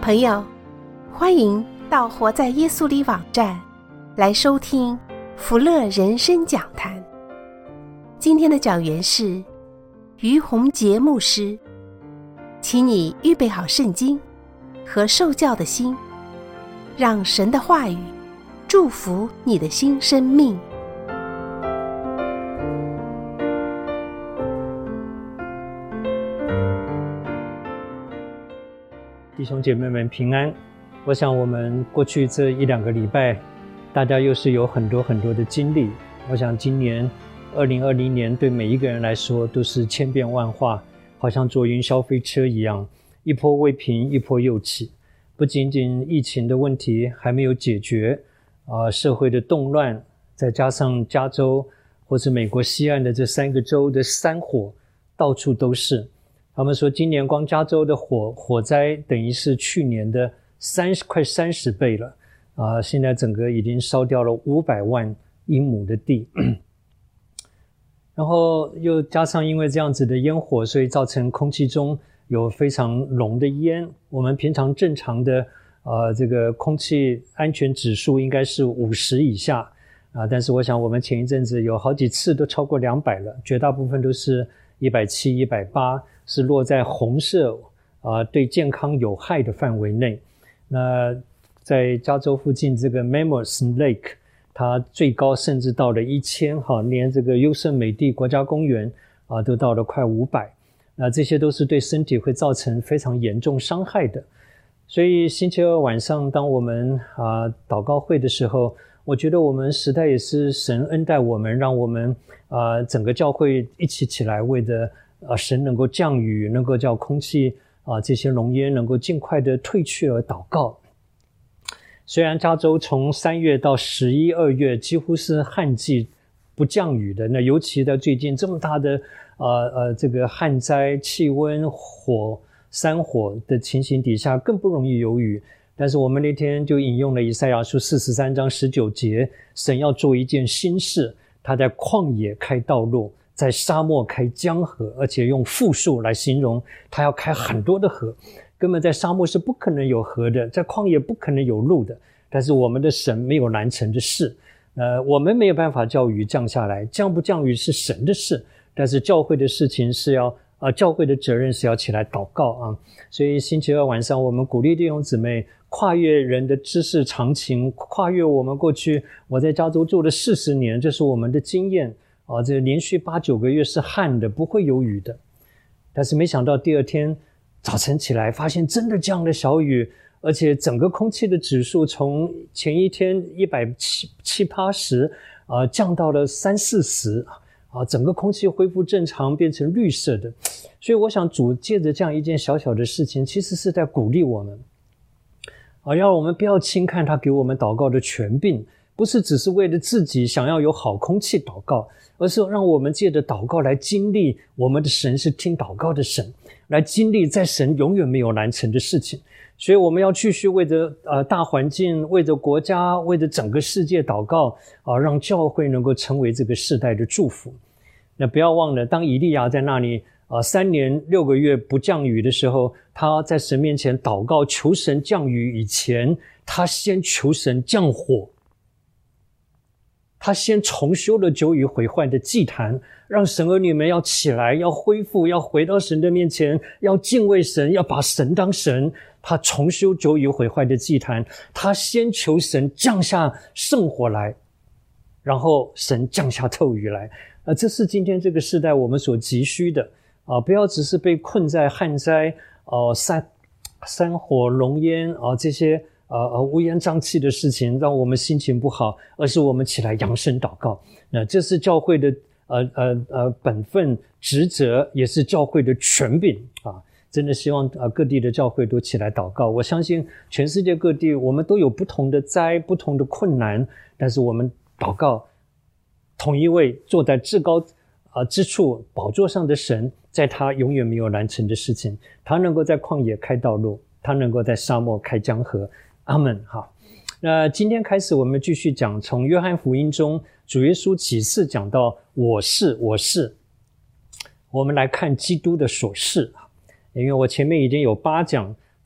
朋友，欢迎到活在耶稣里网站来收听福乐人生讲坛。今天的讲员是于洪杰牧师，请你预备好圣经和受教的心，让神的话语祝福你的新生命。 弟兄姐妹们平安。我想我们过去这一两个礼拜，大家又是有很多的经历。我想今年2020年对每一个人来说都是千变万化，好像坐云霄飞车一样，一波未平一波又起。不仅仅疫情的问题还没有解决，社会的动乱，再加上加州或是美国西岸的这3个州的山火到处都是。他们说今年光加州的火灾等于是去年的快30倍了，现在整个已经烧掉了500万英亩的地。然后又加上因为这样子的烟火，所以造成空气中有非常浓的烟。我们平常正常的这个空气安全指数应该是50以下，但是我想我们前一阵子有好几次都超过200了，绝大部分都是170、180，是落在红色对健康有害的范围内。那在加州附近这个 Mammoth Lake， 它最高甚至到了1000，连这个优胜美地国家公园都到了快500。那这些都是对身体会造成非常严重伤害的。所以星期二晚上当我们祷告会的时候，我觉得我们实在也是神恩待我们，让我们整个教会一起起来，为着神能够降雨，能够叫空气这些浓烟能够尽快的退去而祷告。虽然加州从3月到11、2月几乎是旱季不降雨的，那尤其在最近这么大的这个旱灾、气温、山火的情形底下更不容易有雨。但是我们那天就引用了以赛亚书43章19节，神要做一件新事，他在旷野开道路，在沙漠开江河，而且用复数来形容，他要开很多的河。根本在沙漠是不可能有河的，在旷野不可能有路的。但是我们的神没有难成的事，我们没有办法叫雨降下来，降不降雨是神的事，但是教会的事情是要教会的责任是要起来祷告所以星期二晚上我们鼓励弟兄姊妹跨越人的知识常情，跨越我们过去我在加州做了40年，这是我们的经验这连续8、9个月是旱的，不会有雨的。但是没想到第二天早晨起来发现真的降了小雨，而且整个空气的指数从前一天170、180降到了30、40整个空气恢复正常，变成绿色的。所以我想主借着这样一件小小的事情，其实是在鼓励我们让我们不要轻看他给我们祷告的权柄，不是只是为了自己想要有好空气祷告，而是让我们借着祷告来经历我们的神是听祷告的神，来经历在神永远没有难成的事情。所以我们要继续为着大环境，为着国家，为着整个世界祷告让教会能够成为这个世代的祝福。那不要忘了，当以利亚在那里3年6个月不降雨的时候，他在神面前祷告求神降雨以前，他先求神降火，他先重修了久已毁坏的祭坛，让神儿女们要起来，要恢复，要回到神的面前，要敬畏神，要把神当神。他重修久已毁坏的祭坛，他先求神降下圣火来，然后神降下透雨来。这是今天这个时代我们所急需的不要只是被困在旱灾山火浓烟这些乌烟瘴气的事情让我们心情不好，而是我们起来扬声祷告。这是教会的本分职责，也是教会的权柄真的希望各地的教会都起来祷告。我相信全世界各地我们都有不同的灾，不同的困难，但是我们祷告同一位坐在至高之处宝座上的神，在他永远没有难成的事情，他能够在旷野开道路，他能够在沙漠开江河。阿们。好，那今天开始我们继续讲，从约翰福音中主耶稣几次讲到我是，我们来看基督的所是。因为我前面已经有8讲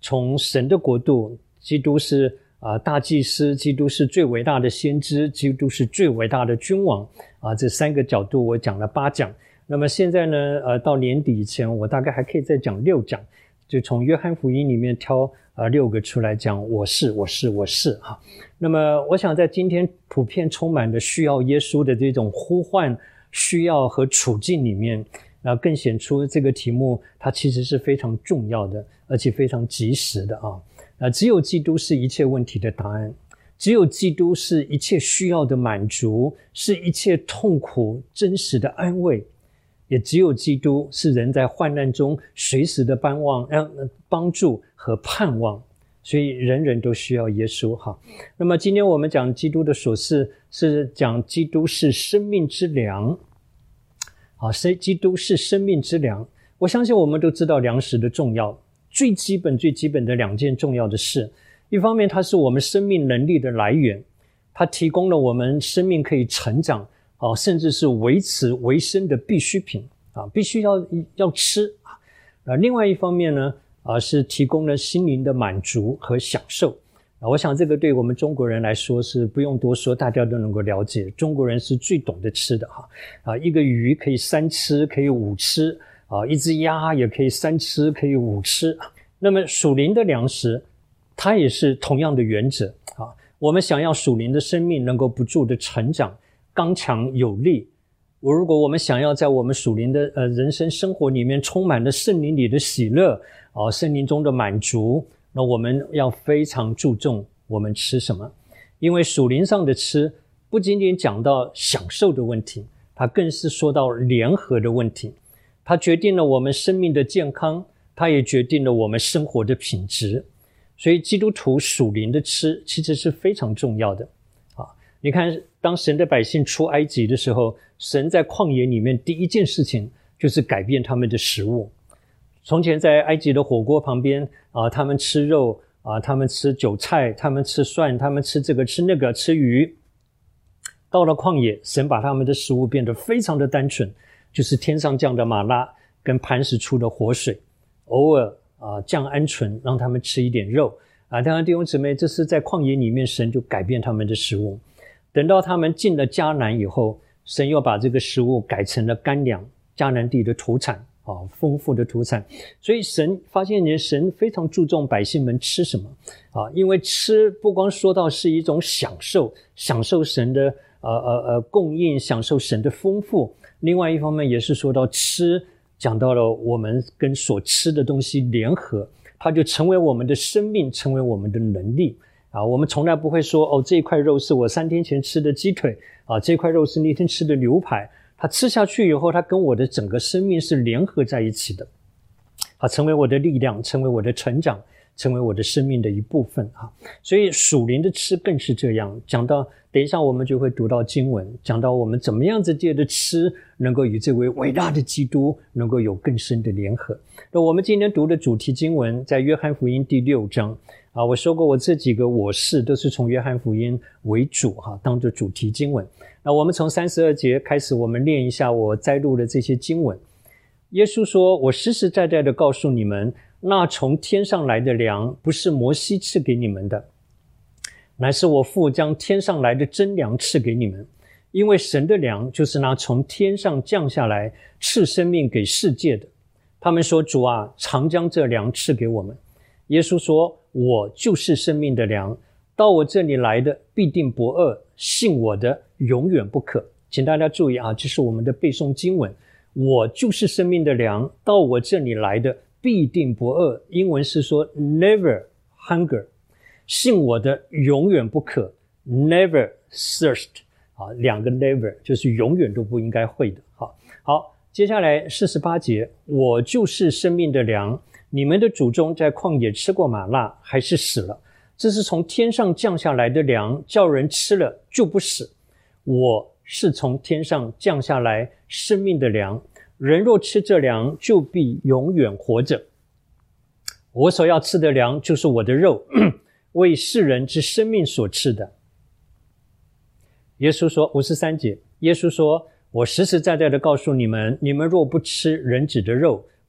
从神的国度，基督是大祭司，基督是最伟大的先知，基督是最伟大的君王这3个角度我讲了8讲。那么现在呢到年底以前我大概还可以再讲6讲，就从约翰福音里面挑6个出来讲我是哈。那么我想在今天普遍充满了需要耶稣的这种呼唤需要和处境里面，更显出这个题目它其实是非常重要的，而且非常及时的只有基督是一切问题的答案，只有基督是一切需要的满足，是一切痛苦真实的安慰，也只有基督是人在患难中随时的帮助和盼望，所以人人都需要耶稣哈。那么今天我们讲基督的所事，是讲基督是生命之粮基督是生命之粮。我相信我们都知道粮食的重要，最基本的2件重要的事，一方面它是我们生命能力的来源，它提供了我们生命可以成长甚至是维持维生的必需品必须要吃另外一方面呢是提供了心灵的满足和享受我想这个对我们中国人来说是不用多说，大家都能够了解，中国人是最懂得吃的一个鱼可以3吃可以5吃一只鸭也可以3吃可以5吃。那么属灵的粮食它也是同样的原则我们想要属灵的生命能够不住的成长刚强有力，如果我们想要在我们属灵的人生生活里面充满了圣灵里的喜乐圣灵中的满足，那我们要非常注重我们吃什么，因为属灵上的吃不仅仅讲到享受的问题，它更是说到联合的问题，它决定了我们生命的健康，它也决定了我们生活的品质。所以基督徒属灵的吃其实是非常重要的你看当神的百姓出埃及的时候，神在旷野里面第一件事情就是改变他们的食物。从前在埃及的火锅旁边他们吃肉他们吃韭菜，他们吃蒜，他们吃这个吃那个，吃鱼。到了旷野，神把他们的食物变得非常的单纯，就是天上降的玛纳跟磐石出的活水，偶尔降鹌鹑让他们吃一点肉当然弟兄姊妹，这是在旷野里面神就改变他们的食物。等到他们进了迦南以后，神又把这个食物改成了干粮，迦南地的土产丰富的土产。所以神发现神非常注重百姓们吃什么因为吃不光说到是一种享受，享受神的供应，享受神的丰富，另外一方面也是说到吃，讲到了我们跟所吃的东西联合，它就成为我们的生命，成为我们的能力我们从来不会说这一块肉是我3天前吃的鸡腿这块肉是那天吃的牛排，它吃下去以后，它跟我的整个生命是联合在一起的成为我的力量，成为我的成长，成为我的生命的一部分所以属灵的吃更是这样。讲到等一下我们就会读到经文，讲到我们怎么样子借着吃能够与这位伟大的基督能够有更深的联合。那我们今天读的主题经文在约翰福音第6章我说过我这几个我是都是从约翰福音为主当作主题经文。那我们从32节开始，我们念一下我摘录的这些经文。耶稣说，我实实在在的告诉你们，那从天上来的粮不是摩西赐给你们的，乃是我父将天上来的真粮赐给你们。因为神的粮就是那从天上降下来赐生命给世界的。他们说，主啊，常将这粮赐给我们。耶稣说，我就是生命的粮，到我这里来的必定不饿，信我的永远不渴。请大家注意这是我们的背诵经文，我就是生命的粮，到我这里来的必定不饿。英文是说 never hunger， 信我的永远不渴， never thirst两个 never 就是永远都不应该会的好，接下来48节，我就是生命的粮，你们的祖宗在旷野吃过玛纳，还是死了。这是从天上降下来的粮，叫人吃了就不死。我是从天上降下来生命的粮，人若吃这粮，就必永远活着。我所要吃的粮就是我的肉，为世人之生命所吃的。耶稣说，53节，耶稣说，我实实在在的告诉你们，你们若不吃人子的肉，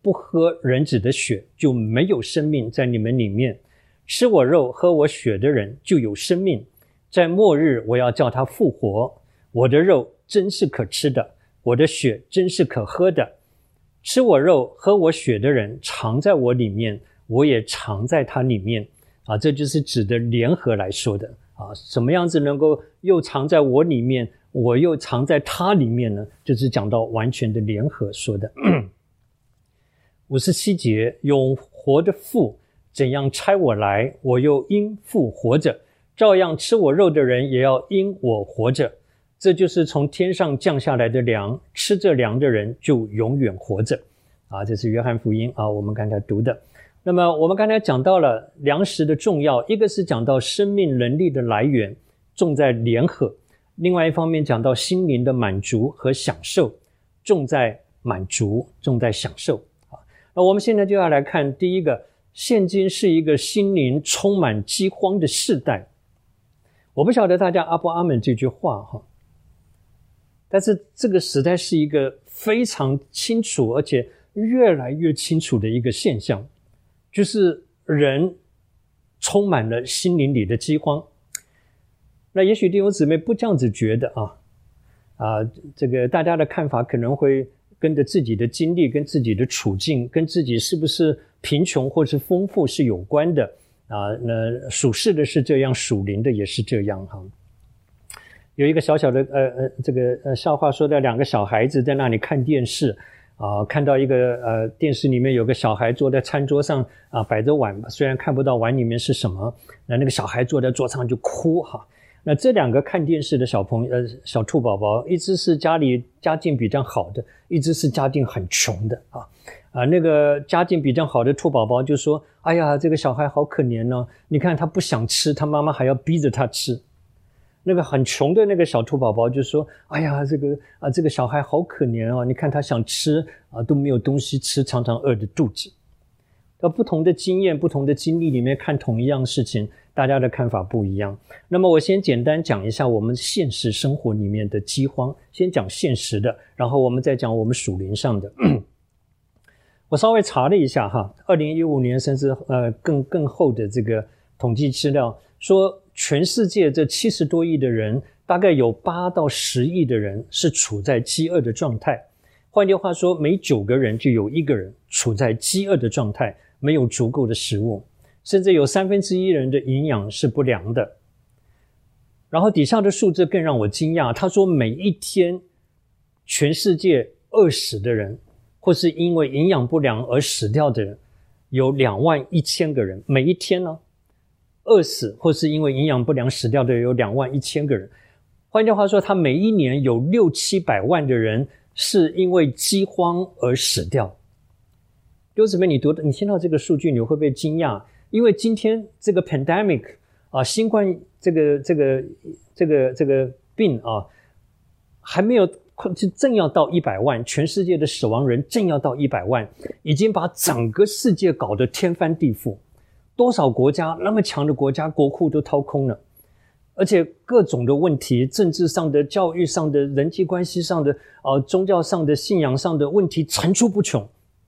不喝人子的血，就没有生命在你们里面。吃我肉喝我血的人就有生命，在末日我要叫他复活。我的肉真是可吃的，我的血真是可喝的。吃我肉喝我血的人常在我里面，我也常在他里面。这就是指的联合来说的。什么样子能够又藏在我里面，我又藏在他里面呢？就是讲到完全的联合说的。57节，永活的父怎样差我来，我又因父活着，照样吃我肉的人也要因我活着。这就是从天上降下来的粮，吃这粮的人就永远活着。这是约翰福音我们刚才读的。那么我们刚才讲到了粮食的重要，一个是讲到生命能力的来源，重在联合；另外一方面讲到心灵的满足和享受，重在满足，重在享受。那我们现在就要来看第一个，现今是一个心灵充满饥荒的世代。我不晓得大家阿不阿们这句话但是这个时代是一个非常清楚而且越来越清楚的一个现象，就是人充满了心灵里的饥荒。那也许弟兄姊妹不这样子觉得这个大家的看法可能会跟着自己的经历，跟自己的处境，跟自己是不是贫穷或是丰富是有关的那属世的是这样，属灵的也是这样有一个小小的笑话，说的两个小孩子在那里看电视看到一个电视里面有个小孩坐在餐桌上摆着碗，虽然看不到碗里面是什么，那个小孩坐在桌上就哭那这两个看电视的小兔宝宝，一只是家里家境比较好的，一只是家境很穷的那个家境比较好的兔宝宝就说：哎呀，这个小孩好可怜哦，你看他不想吃，他妈妈还要逼着他吃。那个很穷的那个小兔宝宝就说：哎呀，这个小孩好可怜哦，你看他想吃都没有东西吃，常常饿着肚子。不同的经验，不同的经历里面看同一样事情，大家的看法不一样。那么我先简单讲一下我们现实生活里面的饥荒，先讲现实的，然后我们再讲我们属灵上的。我稍微查了一下2015年甚至更后的这个统计资料，说全世界这70多亿的人，大概有8到10亿的人是处在饥饿的状态。换句话说，每9个人就有1个人处在饥饿的状态，没有足够的食物，甚至有1/3人的营养是不良的。然后底下的数字更让我惊讶，他说每一天全世界饿死的人，或是因为营养不良而死掉的人有21000个人，每一天呢饿死或是因为营养不良死掉的有21000个人。换句话说，他每一年有600-700万的人是因为饥荒而死掉。弟兄姊妹，你听到这个数据你会不会惊讶？因为今天这个 pandemic 新冠这个病还没有正要到100万，全世界的死亡人正要到100万，已经把整个世界搞得天翻地覆。多少国家，那么强的国家国库都掏空了，而且各种的问题，政治上的、教育上的、人际关系上的宗教上的、信仰上的问题层出不穷。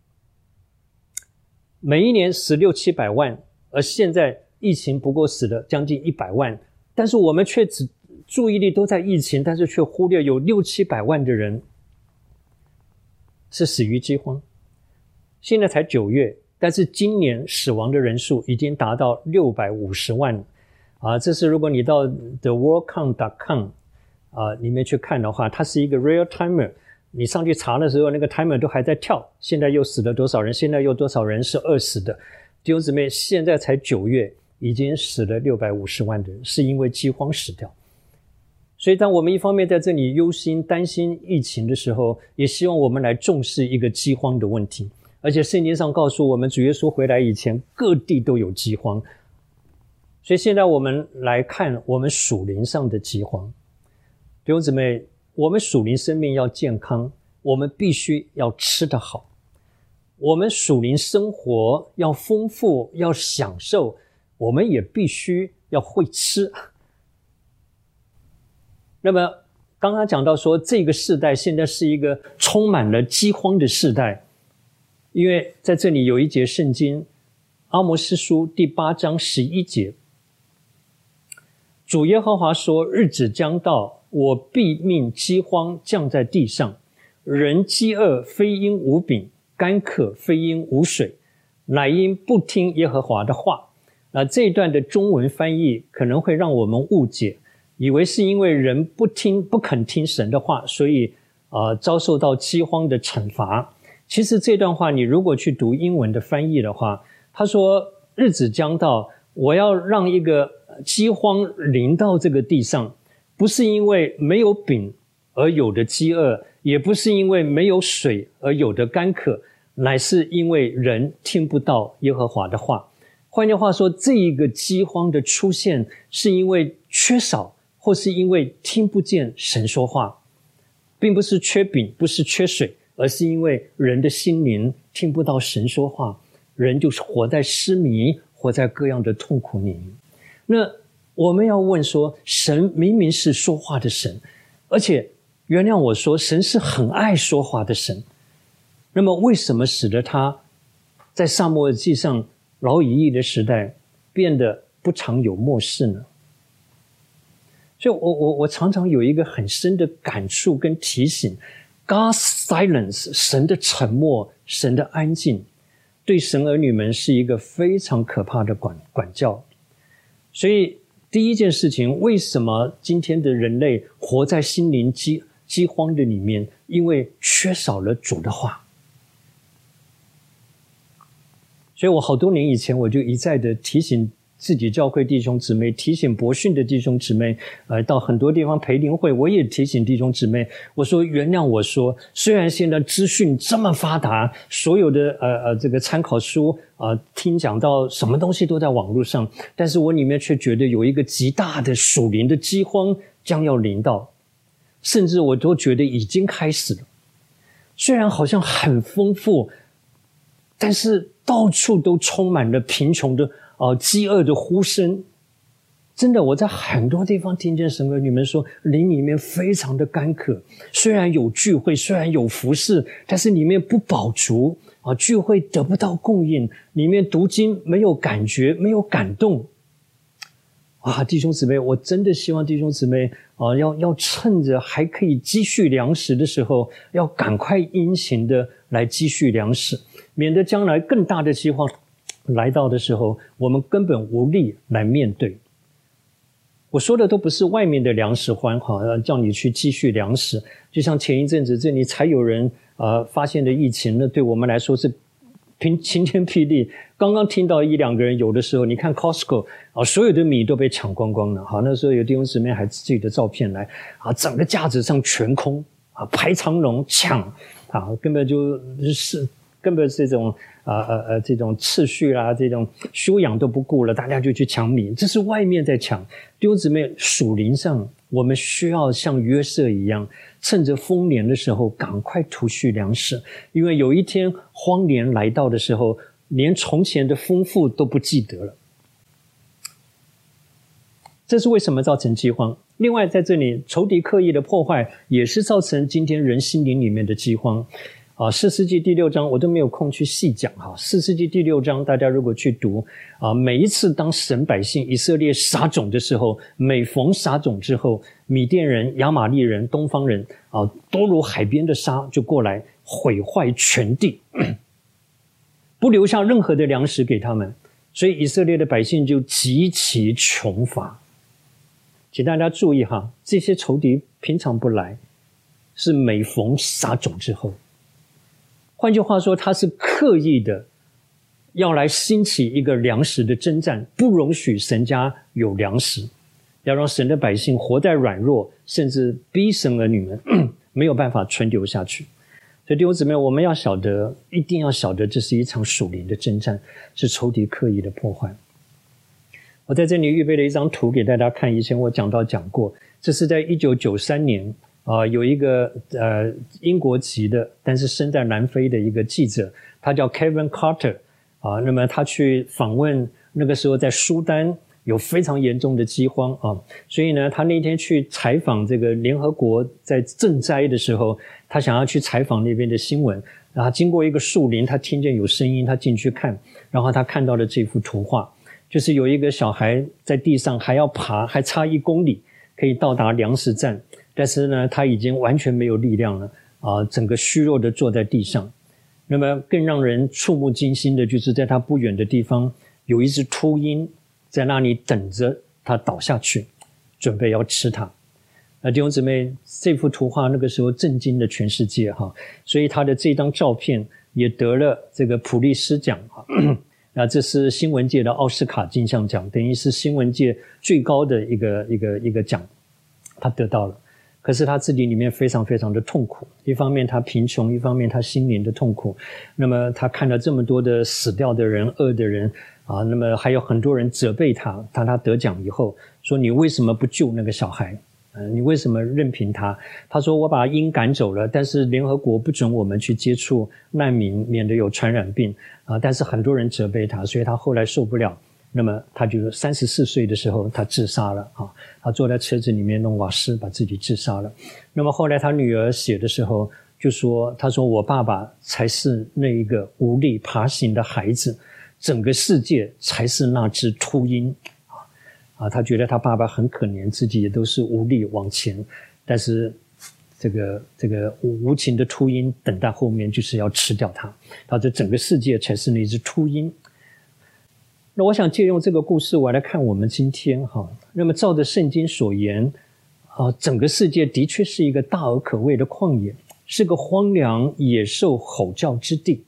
每一年死600-700万，而现在疫情不过死了将近100万，但是我们却只注意力都在疫情，但是却忽略有600-700万的人是死于饥荒。现在才9月，但是今年死亡的人数已经达到650万这是如果你到 theworldcount.com 里面去看的话，它是一个 real timer， 你上去查的时候那个 timer 都还在跳，现在又死了多少人，现在又多少人是饿死的。弟兄姊妹，现在才9月，已经死了650万的人是因为饥荒死掉。所以当我们一方面在这里忧心担心疫情的时候，也希望我们来重视一个饥荒的问题。而且圣经上告诉我们，主耶稣回来以前各地都有饥荒。所以现在我们来看我们属灵上的饥荒。弟兄姊妹，我们属灵生命要健康，我们必须要吃得好。我们属灵生活要丰富，要享受，我们也必须要会吃。那么刚刚讲到说，这个世代现在是一个充满了饥荒的世代， 因为在这里有一节圣经，阿摩司书第8章11节，主耶和华说，日子将到，我必命饥荒降在地上，人饥饿非因无饼，干渴非因无水，乃因不听耶和华的话。这一段的中文翻译可能会让我们误解，以为是因为人不肯听神的话，所以遭受到饥荒的惩罚。其实这段话你如果去读英文的翻译的话，他说日子将到，我要让一个饥荒临到这个地上，不是因为没有饼而有的饥饿，也不是因为没有水而有的干渴，乃是因为人听不到耶和华的话。换句话说，这一个饥荒的出现是因为缺少，或是因为听不见神说话，并不是缺饼，不是缺水，而是因为人的心灵听不到神说话，人就是活在失迷，活在各样的痛苦里面。那我们要问说，神明明是说话的神，而且原谅我说，神是很爱说话的神，那么为什么使得他在撒母耳记上老以利的时代变得不常有默示呢？所以我常常有一个很深的感触跟提醒， God's silence， 神的沉默，神的安静，对神儿女们是一个非常可怕的管教。所以第一件事情，为什么今天的人类活在心灵饥荒的里面？因为缺少了主的话。所以我好多年以前我就一再的提醒自己教会弟兄姊妹，提醒博讯的弟兄姊妹，到很多地方培灵会我也提醒弟兄姊妹，我说原谅我说，虽然现在资讯这么发达，所有的这个参考书听讲到什么东西都在网络上，但是我里面却觉得有一个极大的属灵的饥荒将要临到，甚至我都觉得已经开始了。虽然好像很丰富，但是到处都充满了贫穷的饥饿的呼声。真的，我在很多地方听见神儿女们说，灵里面非常的干渴，虽然有聚会，虽然有服事，但是里面不饱足聚会得不到供应，里面读经没有感觉，没有感动。弟兄姊妹，我真的希望弟兄姊妹要趁着还可以积蓄粮食的时候，要赶快殷勤的来积蓄粮食，免得将来更大的饥荒来到的时候，我们根本无力来面对。我说的都不是外面的粮食荒叫你去积蓄粮食，就像前一阵子这里才有人发现的疫情呢，对我们来说是晴天霹雳。刚刚听到1-2个人有的时候，你看 Costco 所有的米都被抢光光了。那时候有弟兄姊妹还自己的照片来整个架子上全空排长龙抢根本就是这种这种次序啦，这种修养都不顾了，大家就去抢米，这是外面在抢。弟兄姊妹，属灵上我们需要像约瑟一样，趁着丰年的时候赶快储蓄粮食，因为有一天荒年来到的时候，连从前的丰富都不记得了。这是为什么造成饥荒。另外在这里，仇敌刻意的破坏也是造成今天人心灵里面的饥荒。士师记第6章我都没有空去细讲士师记第6章大家如果去读每一次当神百姓以色列撒种的时候，每逢撒种之后，米甸人、亚玛力人、东方人多如海边的沙就过来毁坏全地，不留下任何的粮食给他们，所以以色列的百姓就极其穷乏。请大家注意这些仇敌平常不来，是每逢撒种之后。换句话说，他是刻意的要来兴起一个粮食的征战，不容许神家有粮食，要让神的百姓活在软弱，甚至逼神儿女们没有办法存留下去。所以弟兄姊妹，我们要晓得，一定要晓得，这是一场属灵的征战，是仇敌刻意的破坏。我在这里预备了一张图给大家看，以前我讲过，这是在1993年有一个英国籍的，但是生在南非的一个记者，他叫 Kevin Carter 那么他去访问那个时候在苏丹有非常严重的饥荒所以呢他那天去采访这个联合国在赈灾的时候，他想要去采访那边的新闻， 然后经过一个树林，他听见有声音，他进去看，然后他看到了这幅图画，就是有一个小孩在地上还要爬，还差1公里可以到达粮食站，但是呢他已经完全没有力量了整个虚弱的坐在地上。那么更让人触目惊心的就是在他不远的地方有一只秃鹰在那里等着他倒下去，准备要吃他。弟兄姊妹，这幅图画那个时候震惊了全世界所以他的这张照片也得了这个普利斯奖这是新闻界的奥斯卡金像奖，等于是新闻界最高的一个奖，他得到了。可是他自己里面非常非常的痛苦，一方面他贫穷，一方面他心灵的痛苦。那么他看了这么多的死掉的人、恶的人那么还有很多人责备他。他得奖以后说，你为什么不救那个小孩？你为什么任凭他？他说，我把鹰赶走了，但是联合国不准我们去接触难民，免得有传染病但是很多人责备他，所以他后来受不了，那么他就34岁的时候他自杀了他坐在车子里面弄瓦斯把自己自杀了。那么后来他女儿写的时候就说，他说我爸爸才是那一个无力爬行的孩子，整个世界才是那只秃鹰他觉得他爸爸很可怜，自己也都是无力往前，但是这个无情的秃鹰等在后面就是要吃掉他，他这整个世界才是那只秃鹰。那我想借用这个故事我来看我们今天那么照着圣经所言整个世界的确是一个大而可畏的旷野，是个荒凉野兽吼叫之地。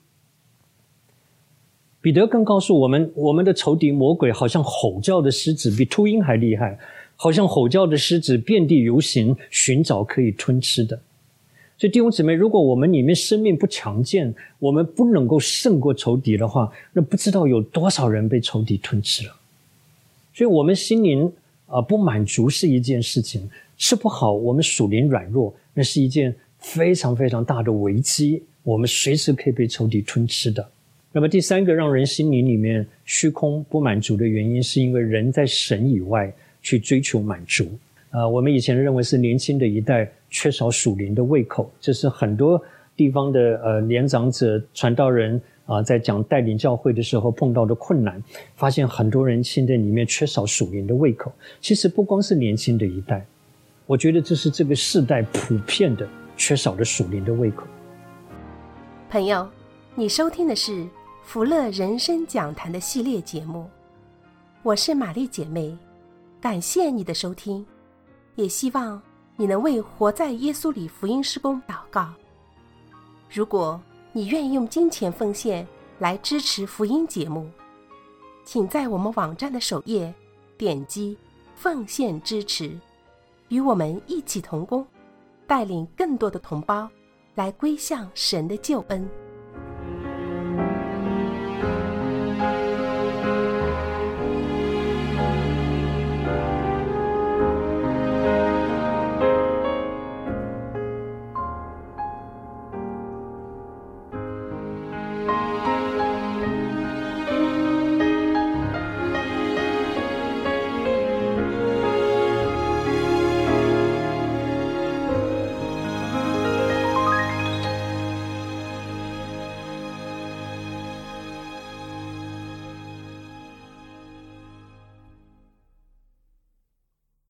彼得更告诉我们，我们的仇敌魔鬼好像吼叫的狮子，比秃鹰还厉害，好像吼叫的狮子遍地游行，寻找可以吞吃的。所以弟兄姊妹，如果我们里面生命不强健，我们不能够胜过仇敌的话，那不知道有多少人被仇敌吞吃了。所以我们心灵不满足是一件事情，吃不好我们属灵软弱，那是一件非常非常大的危机，我们随时可以被仇敌吞吃的。那么第三个让人心灵里面虚空不满足的原因，是因为人在神以外去追求满足。我们以前认为是年轻的一代缺少属灵的胃口，这是很多地方的年长者传道人在讲带领教会的时候碰到的困难，发现很多人现在里面缺少属灵的胃口。其实不光是年轻的一代，我觉得这是这个世代普遍的缺少的属灵的胃口。 朋友，你收听的是福乐人生讲坛的系列节目，我是玛丽姐妹，感谢你的收听，也希望你能为活在耶稣里福音事工祷告。如果你愿意用金钱奉献来支持福音节目，请在我们网站的首页点击奉献支持，与我们一起同工，带领更多的同胞来归向神的救恩。